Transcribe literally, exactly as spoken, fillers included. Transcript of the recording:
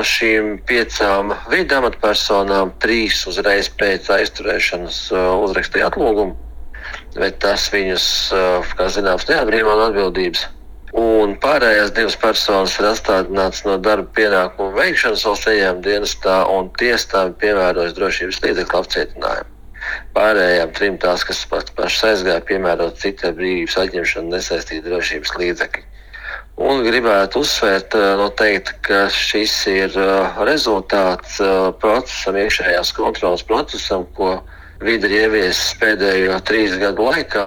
šīm piecām vidu amatpersonām trīs uzreiz pēc aizturēšanas uzrakstīja atlūgumu, bet tas viņus, kā zināms, neatbrīvo no atbildības. Un pārējās divas personas ir atstādināts no darba pienākumu veikšanas valsts ieņēmuma dienestā, un tiesa tām piemērojas drošības līdzekļu apcietinājumu. Pārējām trim tās, kas pats pašas aizgāja, piemērot citai brīvības atņemšanu nesaistīti drošības līdzekļi. Un gribētu uzsvērt, noteikti, ka šis ir rezultāts procesam, iekšējās kontrolas procesam, ko vide ir ieviesis pēdējo trīs gadu laikā.